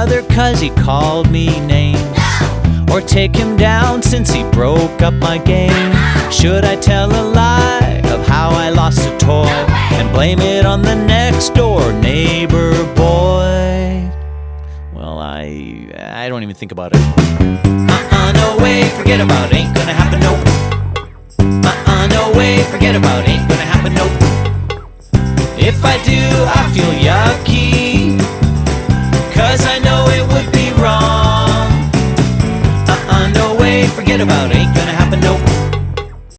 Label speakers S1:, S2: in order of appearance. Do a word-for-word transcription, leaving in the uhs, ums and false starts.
S1: brother 'cause he called me names? Or take him down since he broke up my game? Should I tell a lie of how I lost a toy and blame it on the next door neighbor boy? Well, I I don't even think about it. Uh-uh, no way, forget about it, ain't gonna happen, nope. Uh-uh, no way, forget about it, ain't gonna happen, nope. If I do, I feel yucky.